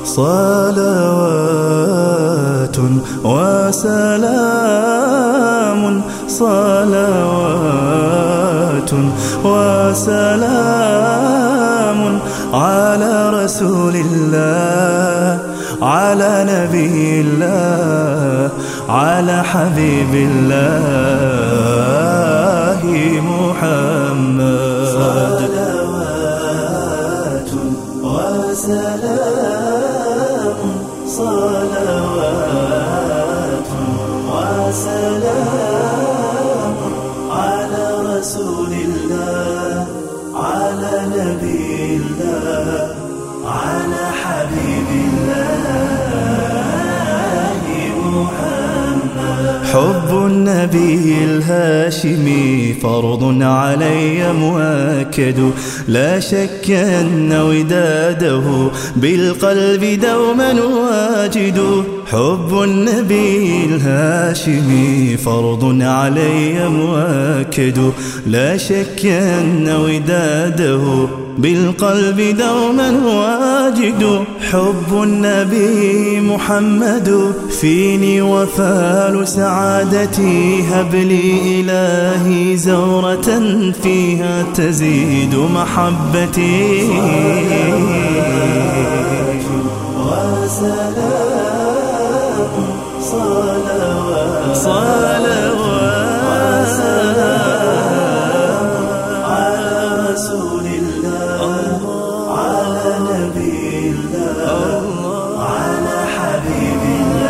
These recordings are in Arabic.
صلوات وسلام صلوات وسلام على رسول الله، على نبي الله، على حبيب الله محمد. صلوات وسلام صلوات وسلام على رسول الله، على نبي الله، على حبيب الله محمد. حب النبي الهاشمي فرض علي مؤكد، لا شك أن وداده بالقلب دوما واجد. حب النبي الهاشمي فرض علي مؤكد، لا شك أن وداده بالقلب دوما واجد. حب النبي محمد فيني وفال سعادتي، هب لي إلهي زورة فيها تزيد محبتي. وسلام صلوات صلوات على رسول الله، على نبي الله، على حبيب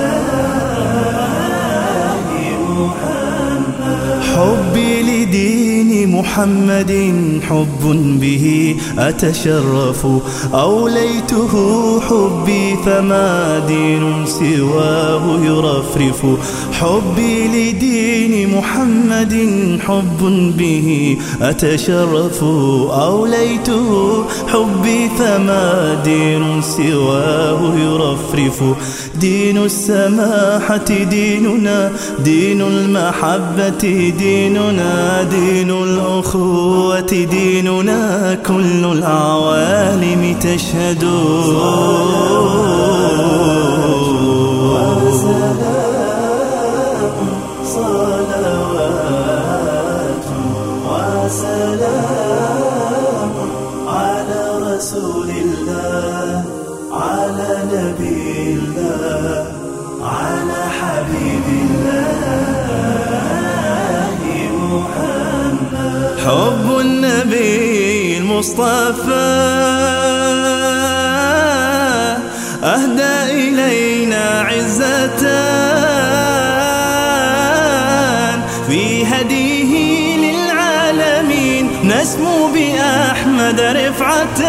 الله محمد. حبي لدين محمد حب به أتشرف، أوليته حبي فما دين سواه يرفرف. حبي لدين محمد حب به أتشرف، أوليته حبي فما دين سواه يرفرف. دين السماحة ديننا، دين المحبة ديننا، دين الأخوة ديننا، كل العوالم تشهد. صلوات وسلام على رسول الله، على نبي الله، على حبيب الله محمد. حب النبي المصطفى أهدى إلينا عزة، في هديه للعالمين نسمو بأحمد رفعة.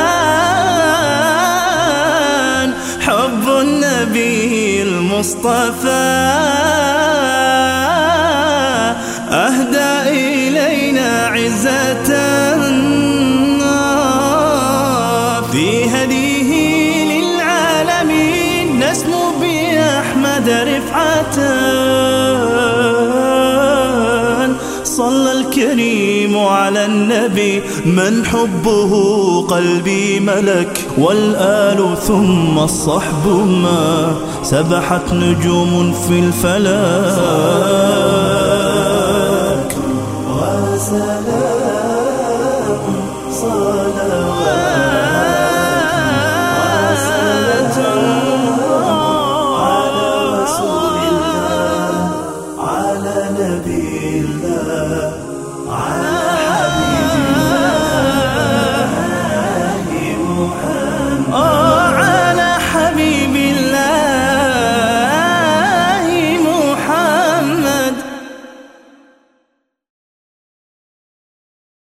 حب النبي المصطفى أهدى إلينا عزة، في هديه للعالمين نسمو بأحمد رفعة. صلى الكريم على النبي من حبه قلبي ملك، والآل ثم الصحب ما سبحت نجوم في الفلك. وسلام صلوات على رسول الله، على نبي الله، على